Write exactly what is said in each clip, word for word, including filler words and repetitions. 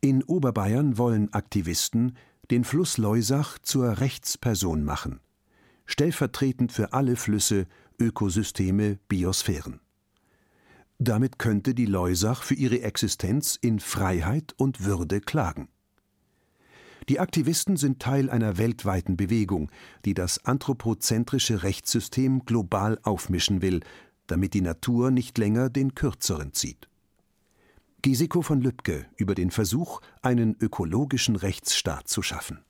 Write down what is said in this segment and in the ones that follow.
In Oberbayern wollen Aktivisten den Fluss Loisach zur Rechtsperson machen, stellvertretend für alle Flüsse, Ökosysteme, Biosphären. Damit könnte die Loisach für ihre Existenz in Freiheit und Würde klagen. Die Aktivisten sind Teil einer weltweiten Bewegung, die das anthropozentrische Rechtssystem global aufmischen will, damit die Natur nicht länger den Kürzeren zieht. Gesiko von Lübcke über den Versuch, einen ökologischen Rechtsstaat zu schaffen.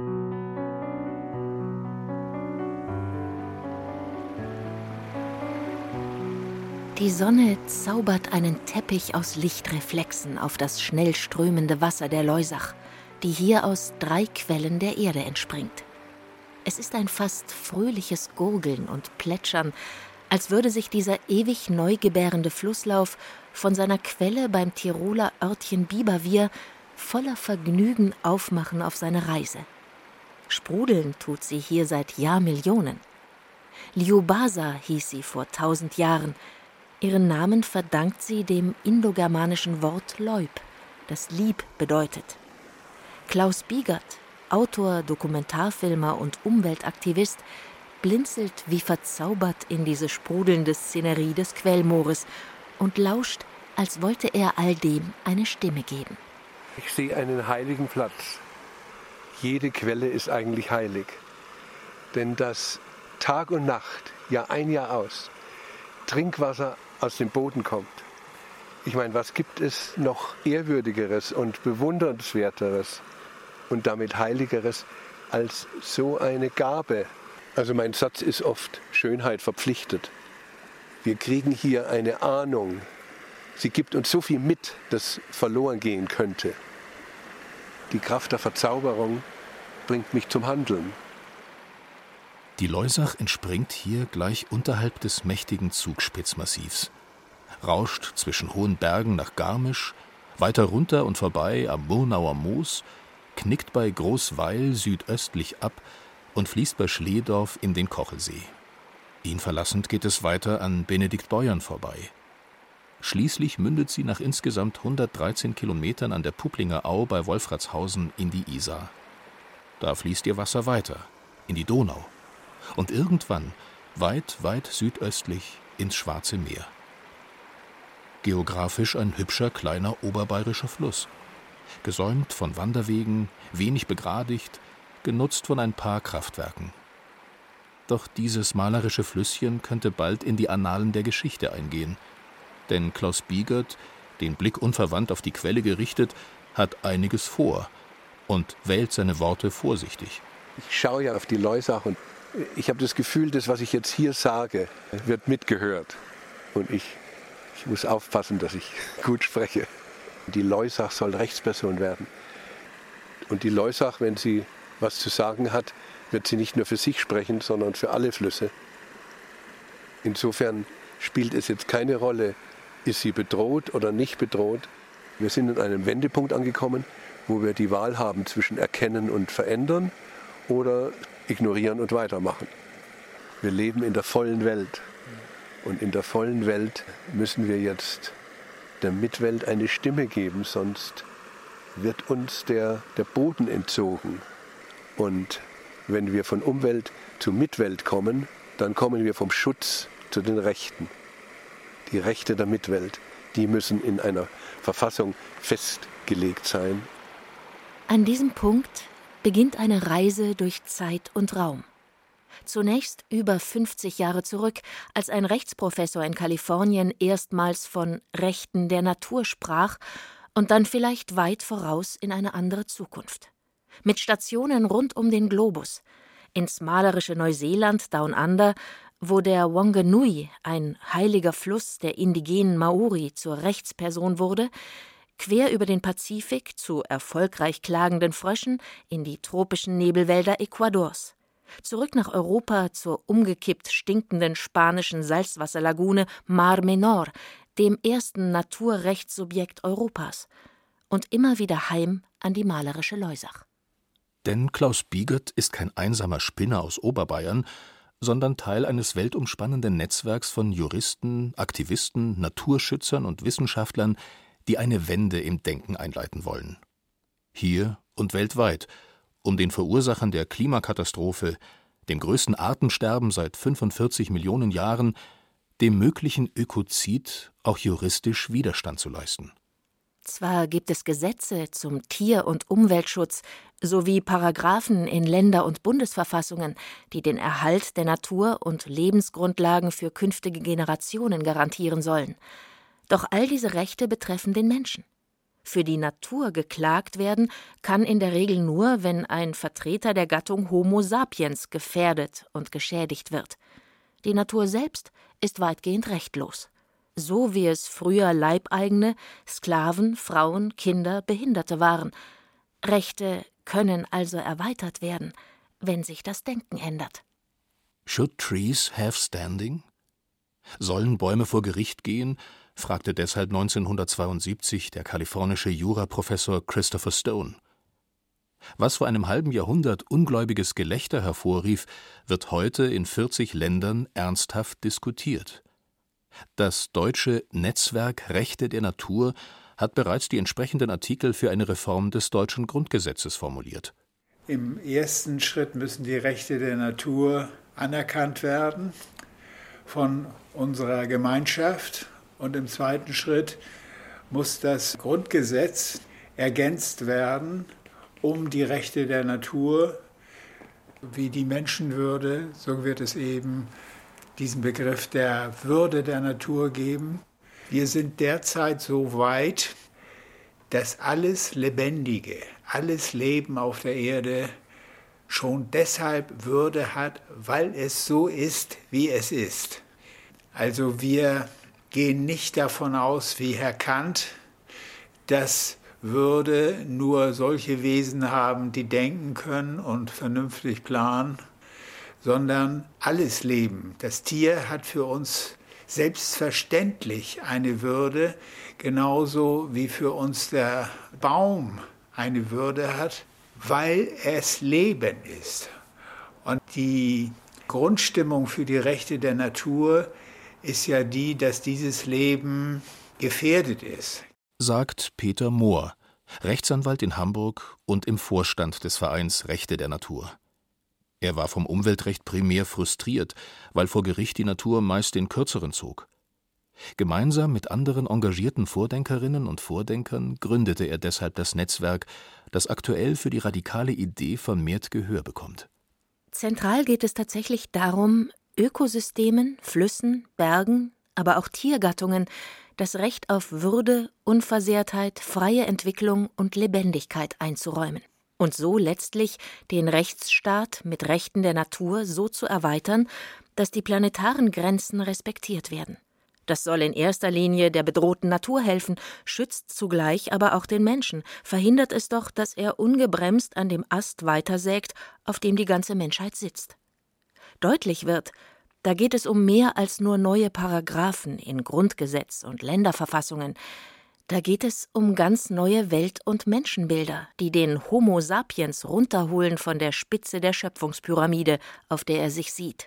Die Sonne zaubert einen Teppich aus Lichtreflexen auf das schnell strömende Wasser der Loisach, die hier aus drei Quellen der Erde entspringt. Es ist ein fast fröhliches Gurgeln und Plätschern, als würde sich dieser ewig neu gebärende Flusslauf von seiner Quelle beim Tiroler Örtchen Biberwier voller Vergnügen aufmachen auf seine Reise. Sprudeln tut sie hier seit Jahrmillionen. Liubasa hieß sie vor tausend Jahren. Ihren Namen verdankt sie dem indogermanischen Wort Leub, das Lieb bedeutet. Klaus Biegert, Autor, Dokumentarfilmer und Umweltaktivist, blinzelt wie verzaubert in diese sprudelnde Szenerie des Quellmoores und lauscht, als wollte er all dem eine Stimme geben. Ich sehe einen heiligen Platz. Jede Quelle ist eigentlich heilig. Denn das Tag und Nacht, Jahr ein, Jahr aus, Trinkwasser aus dem Boden kommt. Ich meine, was gibt es noch Ehrwürdigeres und Bewundernswerteres und damit Heiligeres als so eine Gabe? Also mein Satz ist oft, Schönheit verpflichtet. Wir kriegen hier eine Ahnung. Sie gibt uns so viel mit, das verloren gehen könnte. Die Kraft der Verzauberung bringt mich zum Handeln. Die Loisach entspringt hier gleich unterhalb des mächtigen Zugspitzmassivs, rauscht zwischen hohen Bergen nach Garmisch, weiter runter und vorbei am Murnauer Moos, knickt bei Großweil südöstlich ab und fließt bei Schlehdorf in den Kochelsee. Ihn verlassend geht es weiter an Benediktbeuern vorbei. Schließlich mündet sie nach insgesamt hundertdreizehn Kilometern an der Pupplinger Au bei Wolfratshausen in die Isar. Da fließt ihr Wasser weiter, in die Donau und irgendwann, weit, weit südöstlich, ins Schwarze Meer. Geografisch ein hübscher, kleiner oberbayerischer Fluss, gesäumt von Wanderwegen, wenig begradigt, genutzt von ein paar Kraftwerken. Doch dieses malerische Flüsschen könnte bald in die Annalen der Geschichte eingehen. Denn Klaus Biegert, den Blick unverwandt auf die Quelle gerichtet, hat einiges vor und wählt seine Worte vorsichtig. Ich schaue ja auf die Loisach und ich habe das Gefühl, das, was ich jetzt hier sage, wird mitgehört. Und ich, ich muss aufpassen, dass ich gut spreche. Die Loisach soll Rechtsperson werden. Und die Loisach, wenn sie was zu sagen hat, wird sie nicht nur für sich sprechen, sondern für alle Flüsse. Insofern spielt es jetzt keine Rolle, ist sie bedroht oder nicht bedroht. Wir sind in einem Wendepunkt angekommen, wo wir die Wahl haben zwischen erkennen und verändern oder ignorieren und weitermachen. Wir leben in der vollen Welt. Und in der vollen Welt müssen wir jetzt der Mitwelt eine Stimme geben, sonst wird uns der, der Boden entzogen. Und wenn wir von Umwelt zu Mitwelt kommen, dann kommen wir vom Schutz zu den Rechten. Die Rechte der Mitwelt, die müssen in einer Verfassung festgelegt sein. An diesem Punkt beginnt eine Reise durch Zeit und Raum. Zunächst über fünfzig Jahre zurück, als ein Rechtsprofessor in Kalifornien erstmals von Rechten der Natur sprach und dann vielleicht weit voraus in eine andere Zukunft. Mit Stationen rund um den Globus, ins malerische Neuseeland Down Under, wo der Wanganui, ein heiliger Fluss der indigenen Maori, zur Rechtsperson wurde, quer über den Pazifik zu erfolgreich klagenden Fröschen in die tropischen Nebelwälder Ecuadors, zurück nach Europa zur umgekippt stinkenden spanischen Salzwasserlagune Mar Menor, dem ersten Naturrechtssubjekt Europas, und immer wieder heim an die malerische Loisach. Denn Klaus Biegert ist kein einsamer Spinner aus Oberbayern, sondern Teil eines weltumspannenden Netzwerks von Juristen, Aktivisten, Naturschützern und Wissenschaftlern, die eine Wende im Denken einleiten wollen. hier und weltweit, um den Verursachern der Klimakatastrophe, dem größten Artensterben seit fünfundvierzig Millionen Jahren, dem möglichen Ökozid auch juristisch Widerstand zu leisten. Zwar gibt es Gesetze zum Tier- und Umweltschutz sowie Paragraphen in Länder- und Bundesverfassungen, die den Erhalt der Natur und Lebensgrundlagen für künftige Generationen garantieren sollen. Doch all diese Rechte betreffen den Menschen. Für die Natur geklagt werden kann in der Regel nur, wenn ein Vertreter der Gattung Homo sapiens gefährdet und geschädigt wird. Die Natur selbst ist weitgehend rechtlos. So wie es früher Leibeigene, Sklaven, Frauen, Kinder, Behinderte waren. Rechte können also erweitert werden, wenn sich das Denken ändert. Should trees have standing? Sollen Bäume vor Gericht gehen? Fragte deshalb neunzehnhundertzweiundsiebzig der kalifornische Juraprofessor Christopher Stone. Was vor einem halben Jahrhundert ungläubiges Gelächter hervorrief, wird heute in vierzig Ländern ernsthaft diskutiert. Das deutsche Netzwerk Rechte der Natur hat bereits die entsprechenden Artikel für eine Reform des deutschen Grundgesetzes formuliert. Im ersten Schritt müssen die Rechte der Natur anerkannt werden von unserer Gemeinschaft. Und im zweiten Schritt muss das Grundgesetz ergänzt werden, um die Rechte der Natur, wie die Menschenwürde, so wird es eben diesen Begriff der Würde der Natur geben. Wir sind derzeit so weit, dass alles Lebendige, alles Leben auf der Erde schon deshalb Würde hat, weil es so ist, wie es ist. Also wir gehen nicht davon aus, wie Herr Kant, dass Würde nur solche Wesen haben, die denken können und vernünftig planen, sondern alles Leben. Das Tier hat für uns selbstverständlich eine Würde, genauso wie für uns der Baum eine Würde hat, weil es Leben ist. Und die Grundstimmung für die Rechte der Natur ist ja die, dass dieses Leben gefährdet ist. Sagt Peter Mohr, Rechtsanwalt in Hamburg und im Vorstand des Vereins Rechte der Natur. Er war vom Umweltrecht primär frustriert, weil vor Gericht die Natur meist den Kürzeren zog. Gemeinsam mit anderen engagierten Vordenkerinnen und Vordenkern gründete er deshalb das Netzwerk, das aktuell für die radikale Idee vermehrt Gehör bekommt. Zentral geht es tatsächlich darum, Ökosystemen, Flüssen, Bergen, aber auch Tiergattungen das Recht auf Würde, Unversehrtheit, freie Entwicklung und Lebendigkeit einzuräumen. Und so letztlich den Rechtsstaat mit Rechten der Natur so zu erweitern, dass die planetaren Grenzen respektiert werden. Das soll in erster Linie der bedrohten Natur helfen, schützt zugleich aber auch den Menschen, verhindert es doch, dass er ungebremst an dem Ast weitersägt, auf dem die ganze Menschheit sitzt. Deutlich wird, da geht es um mehr als nur neue Paragraphen in Grundgesetz und Länderverfassungen. Da geht es um ganz neue Welt- und Menschenbilder, die den Homo sapiens runterholen von der Spitze der Schöpfungspyramide, auf der er sich sieht.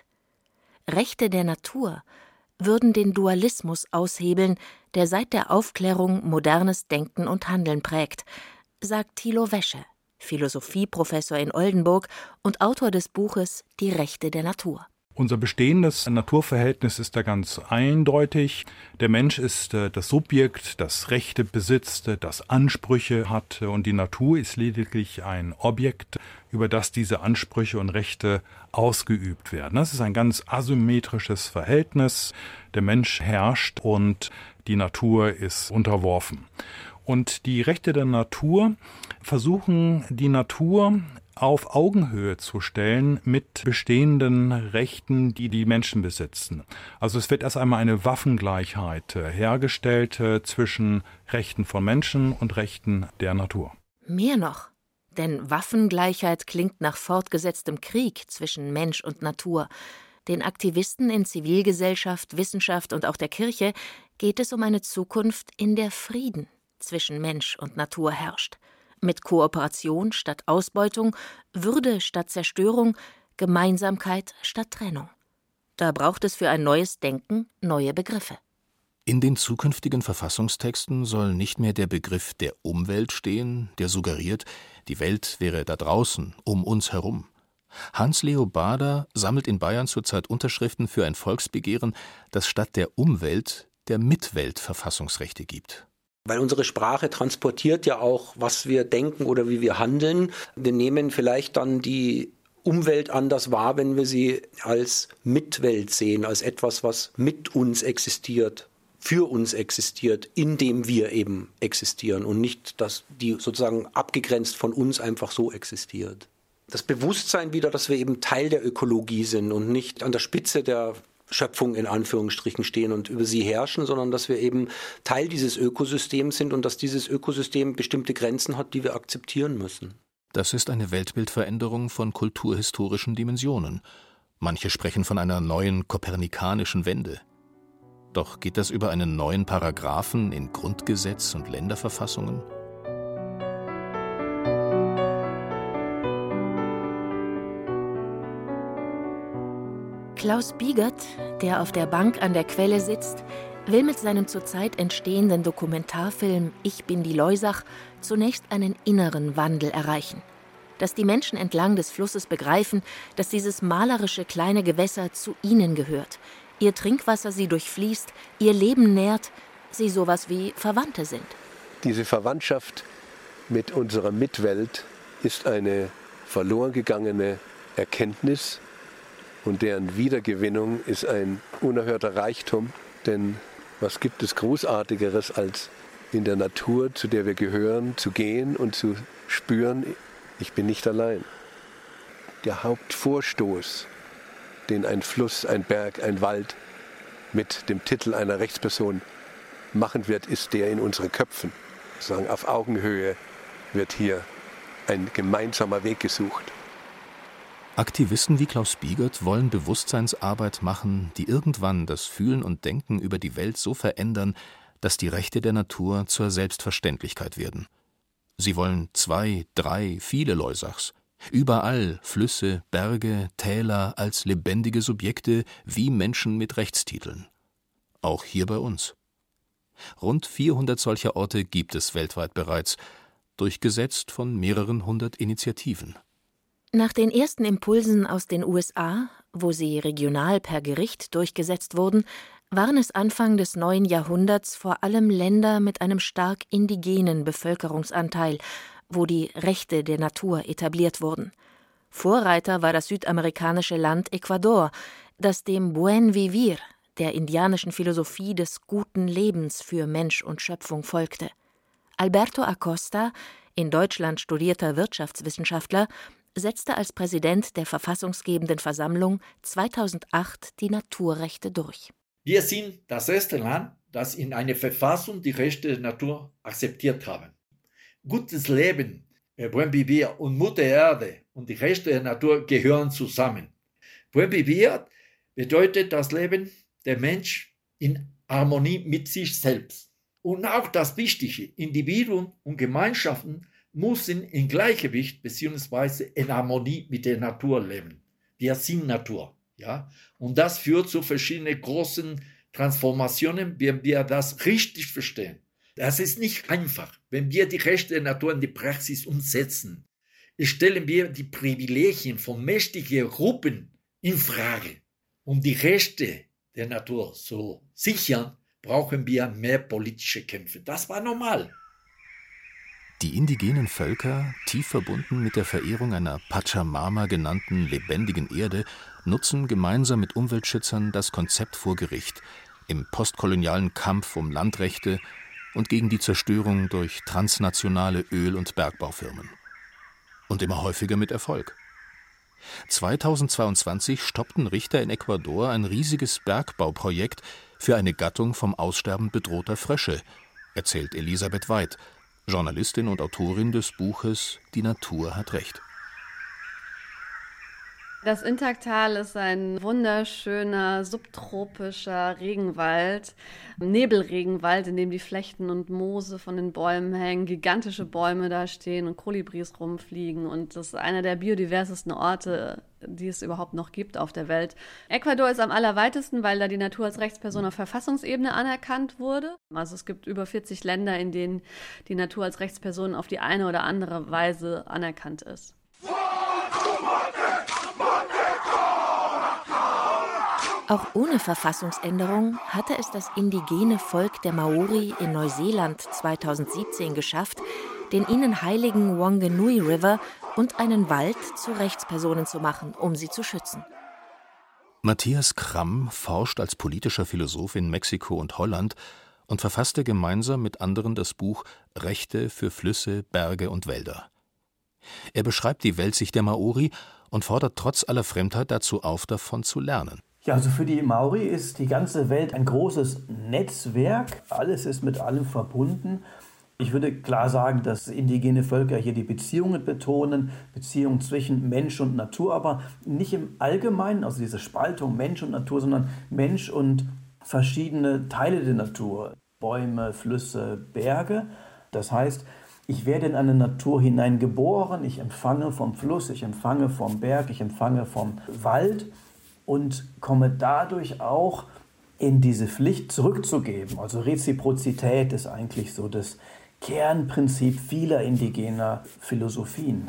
Rechte der Natur würden den Dualismus aushebeln, der seit der Aufklärung modernes Denken und Handeln prägt, sagt Thilo Wäsche, Philosophieprofessor in Oldenburg und Autor des Buches Die Rechte der Natur. Unser bestehendes Naturverhältnis ist da ganz eindeutig. Der Mensch ist das Subjekt, das Rechte besitzt, das Ansprüche hat, und die Natur ist lediglich ein Objekt, über das diese Ansprüche und Rechte ausgeübt werden. Das ist ein ganz asymmetrisches Verhältnis. Der Mensch herrscht und die Natur ist unterworfen. Und die Rechte der Natur versuchen, die Natur auf Augenhöhe zu stellen mit bestehenden Rechten, die die Menschen besitzen. Also es wird erst einmal eine Waffengleichheit hergestellt zwischen Rechten von Menschen und Rechten der Natur. Mehr noch, denn Waffengleichheit klingt nach fortgesetztem Krieg zwischen Mensch und Natur. Den Aktivisten in Zivilgesellschaft, Wissenschaft und auch der Kirche geht es um eine Zukunft, in der Frieden zwischen Mensch und Natur herrscht. Mit Kooperation statt Ausbeutung, Würde statt Zerstörung, Gemeinsamkeit statt Trennung. Da braucht es für ein neues Denken neue Begriffe. In den zukünftigen Verfassungstexten soll nicht mehr der Begriff der Umwelt stehen, der suggeriert, die Welt wäre da draußen, um uns herum. Hans-Leo Baader sammelt in Bayern zurzeit Unterschriften für ein Volksbegehren, das statt der Umwelt der Mitwelt Verfassungsrechte gibt. Weil unsere Sprache transportiert ja auch, was wir denken oder wie wir handeln. Wir nehmen vielleicht dann die Umwelt anders wahr, wenn wir sie als Mitwelt sehen, als etwas, was mit uns existiert, für uns existiert, indem wir eben existieren und nicht, dass die sozusagen abgegrenzt von uns einfach so existiert. Das Bewusstsein wieder, dass wir eben Teil der Ökologie sind und nicht an der Spitze der Schöpfung in Anführungsstrichen stehen und über sie herrschen, sondern dass wir eben Teil dieses Ökosystems sind und dass dieses Ökosystem bestimmte Grenzen hat, die wir akzeptieren müssen. Das ist eine Weltbildveränderung von kulturhistorischen Dimensionen. Manche sprechen von einer neuen kopernikanischen Wende. Doch geht das über einen neuen Paragraphen in Grundgesetz und Länderverfassungen? Klaus Biegert, der auf der Bank an der Quelle sitzt, will mit seinem zurzeit entstehenden Dokumentarfilm »Ich bin die Loisach« zunächst einen inneren Wandel erreichen. Dass die Menschen entlang des Flusses begreifen, dass dieses malerische kleine Gewässer zu ihnen gehört, ihr Trinkwasser sie durchfließt, ihr Leben nährt, sie sowas wie Verwandte sind. Diese Verwandtschaft mit unserer Mitwelt ist eine verloren gegangene Erkenntnis und deren Wiedergewinnung ist ein unerhörter Reichtum. Denn was gibt es Großartigeres, als in der Natur, zu der wir gehören, zu gehen und zu spüren, ich bin nicht allein. Der Hauptvorstoß, den ein Fluss, ein Berg, ein Wald mit dem Titel einer Rechtsperson machen wird, ist der in unseren Köpfen. Sozusagen auf Augenhöhe wird hier ein gemeinsamer Weg gesucht. Aktivisten wie Klaus Biegert wollen Bewusstseinsarbeit machen, die irgendwann das Fühlen und Denken über die Welt so verändern, dass die Rechte der Natur zur Selbstverständlichkeit werden. Sie wollen zwei, drei, viele Loisachs. Überall Flüsse, Berge, Täler als lebendige Subjekte wie Menschen mit Rechtstiteln. Auch hier bei uns. Rund vierhundert solcher Orte gibt es weltweit bereits, durchgesetzt von mehreren hundert Initiativen. Nach den ersten Impulsen aus den U S A, wo sie regional per Gericht durchgesetzt wurden, waren es Anfang des neuen Jahrhunderts vor allem Länder mit einem stark indigenen Bevölkerungsanteil, wo die Rechte der Natur etabliert wurden. Vorreiter war das südamerikanische Land Ecuador, das dem Buen Vivir, der indianischen Philosophie des guten Lebens für Mensch und Schöpfung, folgte. Alberto Acosta, in Deutschland studierter Wirtschaftswissenschaftler, setzte als Präsident der verfassungsgebenden Versammlung zweitausendacht die Naturrechte durch. Wir sind das erste Land, das in einer Verfassung die Rechte der Natur akzeptiert haben. Gutes Leben, Buen Vivir und Mutter Erde und die Rechte der Natur gehören zusammen. Buen Vivir bedeutet das Leben der Mensch in Harmonie mit sich selbst. Und auch das Wichtige, Individuen und Gemeinschaften müssen in Gleichgewicht bzw. in Harmonie mit der Natur leben. Wir sind Natur. Ja? Und das führt zu verschiedenen großen Transformationen, wenn wir das richtig verstehen. Das ist nicht einfach. Wenn wir die Rechte der Natur in die Praxis umsetzen, stellen wir die Privilegien von mächtigen Gruppen in Frage. Um die Rechte der Natur zu sichern, brauchen wir mehr politische Kämpfe. Das war normal. Die indigenen Völker, tief verbunden mit der Verehrung einer Pachamama genannten lebendigen Erde, nutzen gemeinsam mit Umweltschützern das Konzept vor Gericht im postkolonialen Kampf um Landrechte und gegen die Zerstörung durch transnationale Öl- und Bergbaufirmen. Und immer häufiger mit Erfolg. zweitausendzweiundzwanzig stoppten Richter in Ecuador ein riesiges Bergbauprojekt für eine Gattung vom Aussterben bedrohter Frösche, erzählt Elisabeth Weid, Journalistin und Autorin des Buches »Die Natur hat Recht«. Das Intagtal ist ein wunderschöner, subtropischer Regenwald, Nebelregenwald, in dem die Flechten und Moose von den Bäumen hängen, gigantische Bäume da stehen und Kolibris rumfliegen. Und das ist einer der biodiversesten Orte die es überhaupt noch gibt auf der Welt. Ecuador ist am allerweitesten, weil da die Natur als Rechtsperson auf Verfassungsebene anerkannt wurde. Also es gibt über vierzig Länder, in denen die Natur als Rechtsperson auf die eine oder andere Weise anerkannt ist. Auch ohne Verfassungsänderung hatte es das indigene Volk der Maori in Neuseeland zweitausendsiebzehn geschafft, den ihnen heiligen Wanganui River und einen Wald zu Rechtspersonen zu machen, um sie zu schützen. Matthias Kramm forscht als politischer Philosoph in Mexiko und Holland und verfasste gemeinsam mit anderen das Buch Rechte für Flüsse, Berge und Wälder. Er beschreibt die Weltsicht der Maori und fordert trotz aller Fremdheit dazu auf, davon zu lernen. Ja, also für die Maori ist die ganze Welt ein großes Netzwerk. Alles ist mit allem verbunden. Ich würde klar sagen, dass indigene Völker hier die Beziehungen betonen, Beziehungen zwischen Mensch und Natur, aber nicht im Allgemeinen, also diese Spaltung Mensch und Natur, sondern Mensch und verschiedene Teile der Natur, Bäume, Flüsse, Berge. Das heißt, ich werde in eine Natur hineingeboren, ich empfange vom Fluss, ich empfange vom Berg, ich empfange vom Wald und komme dadurch auch in diese Pflicht zurückzugeben. Also Reziprozität ist eigentlich so das Kernprinzip vieler indigener Philosophien.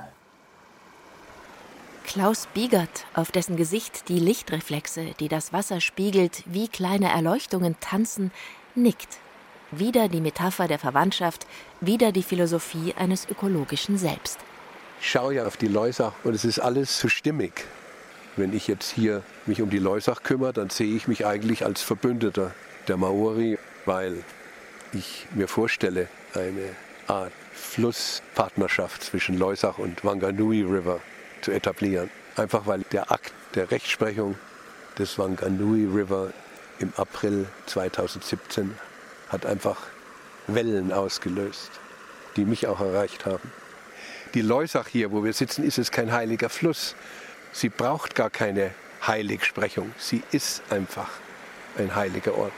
Klaus Biegert, auf dessen Gesicht die Lichtreflexe, die das Wasser spiegelt, wie kleine Erleuchtungen tanzen, nickt. Wieder die Metapher der Verwandtschaft, wieder die Philosophie eines ökologischen Selbst. Ich schaue ja auf die Loisach und es ist alles so stimmig. Wenn ich jetzt hier mich um die Loisach kümmere, dann sehe ich mich eigentlich als Verbündeter der Maori, weil ich mir vorstelle, eine Art Flusspartnerschaft zwischen Loisach und Wanganui River zu etablieren. Einfach weil der Akt der Rechtsprechung des Wanganui River im April zweitausendsiebzehn hat einfach Wellen ausgelöst, die mich auch erreicht haben. Die Loisach hier, wo wir sitzen, ist es kein heiliger Fluss. Sie braucht gar keine Heiligsprechung. Sie ist einfach ein heiliger Ort.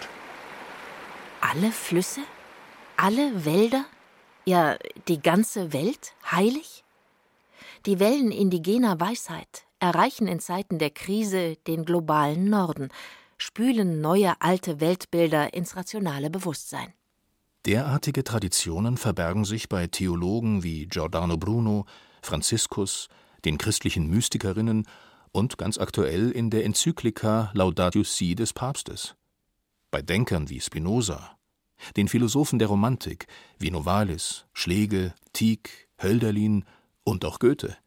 Alle Flüsse? Alle Wälder? Ja, die ganze Welt heilig? Die Wellen indigener Weisheit erreichen in Zeiten der Krise den globalen Norden, spülen neue alte Weltbilder ins rationale Bewusstsein. Derartige Traditionen verbergen sich bei Theologen wie Giordano Bruno, Franziskus, den christlichen Mystikerinnen und ganz aktuell in der Enzyklika Laudatio Si des Papstes. Bei Denkern wie Spinoza, den Philosophen der Romantik wie Novalis, Schlegel, Tieck, Hölderlin und auch Goethe.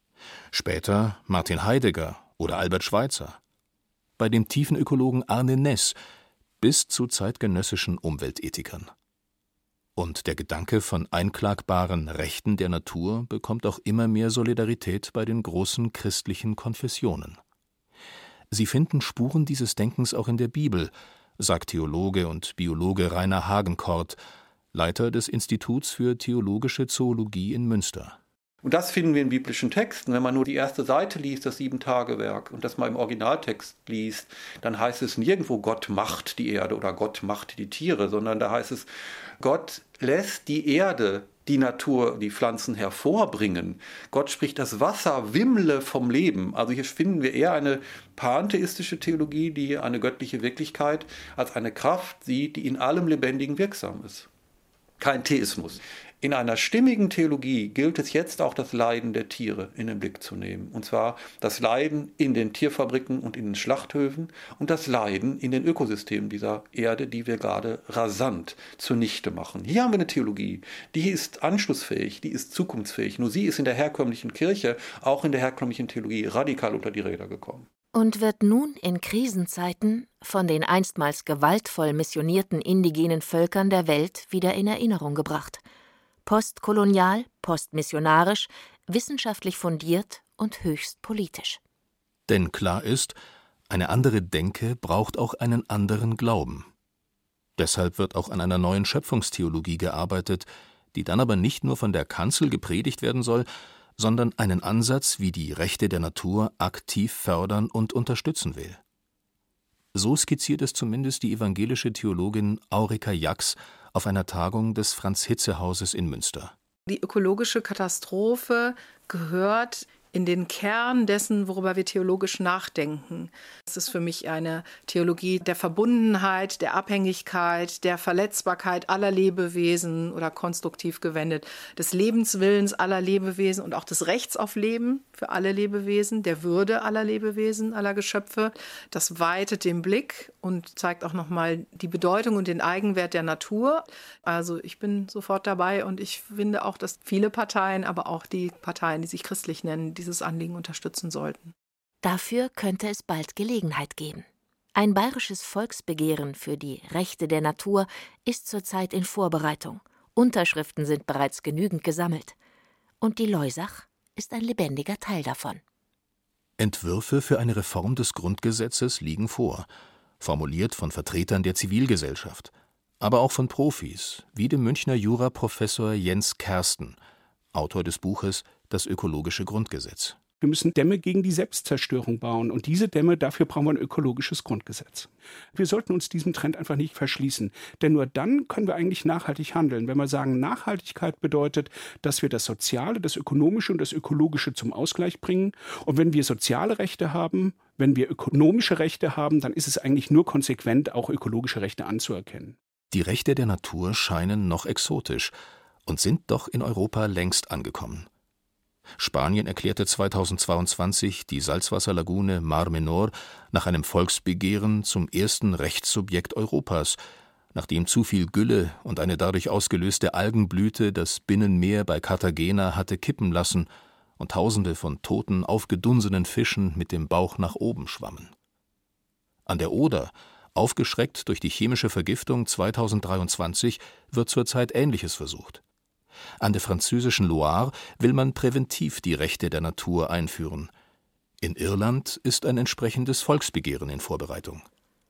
Später Martin Heidegger oder Albert Schweitzer. Bei dem Tiefenökologen Arne Näss bis zu zeitgenössischen Umweltethikern. Und der Gedanke von einklagbaren Rechten der Natur bekommt auch immer mehr Solidarität bei den großen christlichen Konfessionen. Sie finden Spuren dieses Denkens auch in der Bibel, sagt Theologe und Biologe Rainer Hagenkort, Leiter des Instituts für theologische Zoologie in Münster. Und das finden wir in biblischen Texten. Wenn man nur die erste Seite liest, das Sieben-Tage-Werk, und das mal im Originaltext liest, dann heißt es nirgendwo, Gott macht die Erde oder Gott macht die Tiere, sondern da heißt es, Gott lässt die Erde, die Natur, die Pflanzen hervorbringen. Gott spricht, das Wasser wimmle vom Leben. Also hier finden wir eher eine pantheistische Theologie, die eine göttliche Wirklichkeit als eine Kraft sieht, die in allem Lebendigen wirksam ist. Kein Theismus. In einer stimmigen Theologie gilt es jetzt auch, das Leiden der Tiere in den Blick zu nehmen. Und zwar das Leiden in den Tierfabriken und in den Schlachthöfen und das Leiden in den Ökosystemen dieser Erde, die wir gerade rasant zunichte machen. Hier haben wir eine Theologie, die ist anschlussfähig, die ist zukunftsfähig. Nur sie ist in der herkömmlichen Kirche, auch in der herkömmlichen Theologie, radikal unter die Räder gekommen. Und wird nun in Krisenzeiten von den einstmals gewaltvoll missionierten indigenen Völkern der Welt wieder in Erinnerung gebracht. Postkolonial, postmissionarisch, wissenschaftlich fundiert und höchst politisch. Denn klar ist, eine andere Denke braucht auch einen anderen Glauben. Deshalb wird auch an einer neuen Schöpfungstheologie gearbeitet, die dann aber nicht nur von der Kanzel gepredigt werden soll, sondern einen Ansatz, wie die Rechte der Natur aktiv fördern und unterstützen will. So skizziert es zumindest die evangelische Theologin Aurika Jax auf einer Tagung des Franz-Hitze-Hauses in Münster. Die ökologische Katastrophe gehört in den Kern dessen, worüber wir theologisch nachdenken. Es ist für mich eine Theologie der Verbundenheit, der Abhängigkeit, der Verletzbarkeit aller Lebewesen oder konstruktiv gewendet, des Lebenswillens aller Lebewesen und auch des Rechts auf Leben für alle Lebewesen, der Würde aller Lebewesen, aller Geschöpfe. Das weitet den Blick und zeigt auch nochmal die Bedeutung und den Eigenwert der Natur. Also ich bin sofort dabei und ich finde auch, dass viele Parteien, aber auch die Parteien, die sich christlich nennen, dieses Anliegen unterstützen sollten. Dafür könnte es bald Gelegenheit geben. Ein bayerisches Volksbegehren für die Rechte der Natur ist zurzeit in Vorbereitung. Unterschriften sind bereits genügend gesammelt. Und die Loisach ist ein lebendiger Teil davon. Entwürfe für eine Reform des Grundgesetzes liegen vor, formuliert von Vertretern der Zivilgesellschaft, aber auch von Profis, wie dem Münchner Juraprofessor Jens Kersten, Autor des Buches Das ökologische Grundgesetz. Wir müssen Dämme gegen die Selbstzerstörung bauen. Und diese Dämme, dafür brauchen wir ein ökologisches Grundgesetz. Wir sollten uns diesem Trend einfach nicht verschließen. Denn nur dann können wir eigentlich nachhaltig handeln. Wenn wir sagen, Nachhaltigkeit bedeutet, dass wir das Soziale, das Ökonomische und das Ökologische zum Ausgleich bringen. Und wenn wir soziale Rechte haben, wenn wir ökonomische Rechte haben, dann ist es eigentlich nur konsequent, auch ökologische Rechte anzuerkennen. Die Rechte der Natur scheinen noch exotisch und sind doch in Europa längst angekommen. Spanien erklärte zweitausendzweiundzwanzig die Salzwasserlagune Mar Menor nach einem Volksbegehren zum ersten Rechtssubjekt Europas, nachdem zu viel Gülle und eine dadurch ausgelöste Algenblüte das Binnenmeer bei Cartagena hatte kippen lassen und Tausende von toten, aufgedunsenen Fischen mit dem Bauch nach oben schwammen. An der Oder, aufgeschreckt durch die chemische Vergiftung zweitausenddreiundzwanzig, wird zurzeit Ähnliches versucht. An der französischen Loire will man präventiv die Rechte der Natur einführen. In Irland ist ein entsprechendes Volksbegehren in Vorbereitung.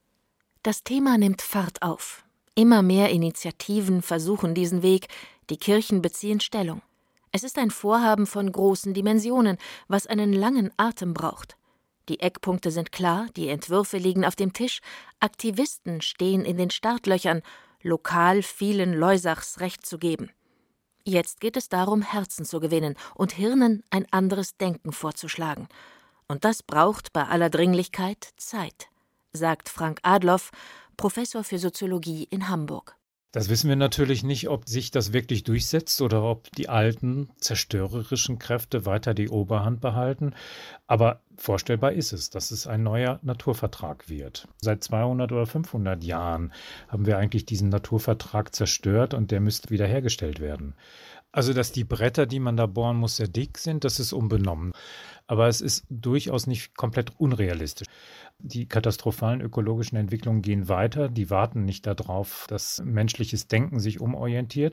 Das Thema nimmt Fahrt auf. Immer mehr Initiativen versuchen diesen Weg, die Kirchen beziehen Stellung. Es ist ein Vorhaben von großen Dimensionen, was einen langen Atem braucht. Die Eckpunkte sind klar, die Entwürfe liegen auf dem Tisch, Aktivisten stehen in den Startlöchern, lokal vielen Loisachs Recht zu geben. Jetzt geht es darum, Herzen zu gewinnen und Hirnen ein anderes Denken vorzuschlagen. Und das braucht bei aller Dringlichkeit Zeit, sagt Frank Adloff, Professor für Soziologie in Hamburg. Das wissen wir natürlich nicht, ob sich das wirklich durchsetzt oder ob die alten zerstörerischen Kräfte weiter die Oberhand behalten. Aber vorstellbar ist es, dass es ein neuer Naturvertrag wird. Seit zweihundert oder fünfhundert Jahren haben wir eigentlich diesen Naturvertrag zerstört und der müsste wiederhergestellt werden. Also, dass die Bretter, die man da bohren muss, sehr dick sind, das ist unbenommen. Aber es ist durchaus nicht komplett unrealistisch. Die katastrophalen ökologischen Entwicklungen gehen weiter, die warten nicht darauf, dass menschliches Denken sich umorientiert.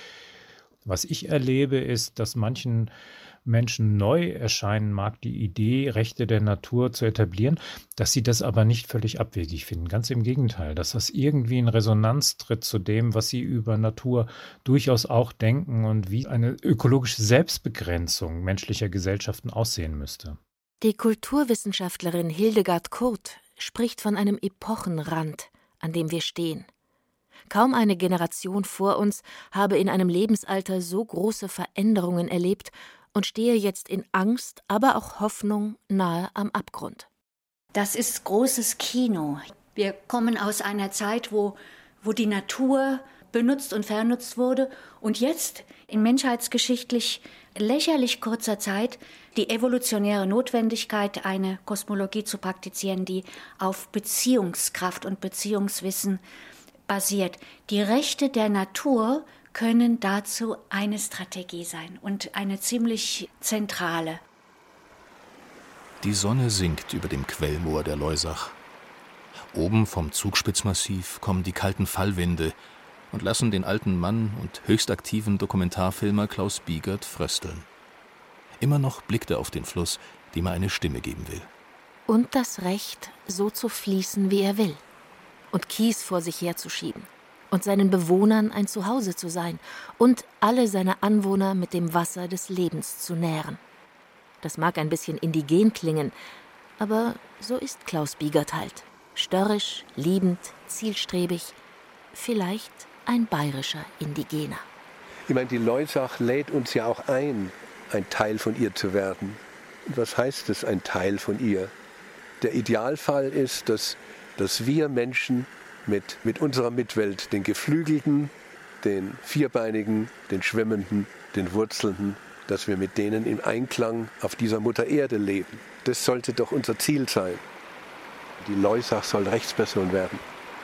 Was ich erlebe, ist, dass manchen Menschen neu erscheinen mag, die Idee, Rechte der Natur zu etablieren, dass sie das aber nicht völlig abwegig finden. Ganz im Gegenteil, dass das irgendwie in Resonanz tritt zu dem, was sie über Natur durchaus auch denken und wie eine ökologische Selbstbegrenzung menschlicher Gesellschaften aussehen müsste. Die Kulturwissenschaftlerin Hildegard Kurt spricht von einem Epochenrand, an dem wir stehen. Kaum eine Generation vor uns habe in einem Lebensalter so große Veränderungen erlebt und stehe jetzt in Angst, aber auch Hoffnung nahe am Abgrund. Das ist großes Kino. Wir kommen aus einer Zeit, wo, wo die Natur benutzt und vernutzt wurde und jetzt in menschheitsgeschichtlich lächerlich kurzer Zeit die evolutionäre Notwendigkeit, eine Kosmologie zu praktizieren, die auf Beziehungskraft und Beziehungswissen basiert. Die Rechte der Natur können dazu eine Strategie sein und eine ziemlich zentrale. Die Sonne sinkt über dem Quellmoor der Loisach. Oben vom Zugspitzmassiv kommen die kalten Fallwinde und lassen den alten Mann und höchst aktiven Dokumentarfilmer Klaus Biegert frösteln. Immer noch blickt er auf den Fluss, dem er eine Stimme geben will. Und das Recht, so zu fließen, wie er will. Und Kies vor sich herzuschieben. Und seinen Bewohnern ein Zuhause zu sein. Und alle seine Anwohner mit dem Wasser des Lebens zu nähren. Das mag ein bisschen indigen klingen, aber so ist Klaus Biegert halt. Störrisch, liebend, zielstrebig, vielleicht ein bayerischer Indigener. Ich meine, die Loisach lädt uns ja auch ein, ein Teil von ihr zu werden. Was heißt es, ein Teil von ihr? Der Idealfall ist, dass, dass wir Menschen mit, mit unserer Mitwelt, den Geflügelten, den Vierbeinigen, den Schwimmenden, den Wurzelnden, dass wir mit denen im Einklang auf dieser Mutter Erde leben. Das sollte doch unser Ziel sein. Die Loisach soll Rechtsperson werden.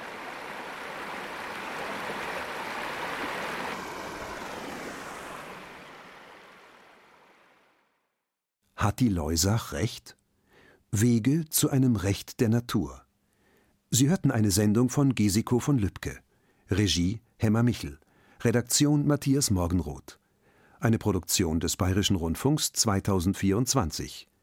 Hat die Loisach Recht? Wege zu einem Recht der Natur. Sie hörten eine Sendung von Gesiko von Lübcke. Regie Hemmer Michel. Redaktion Matthias Morgenroth. Eine Produktion des Bayerischen Rundfunks zweitausendvierundzwanzig.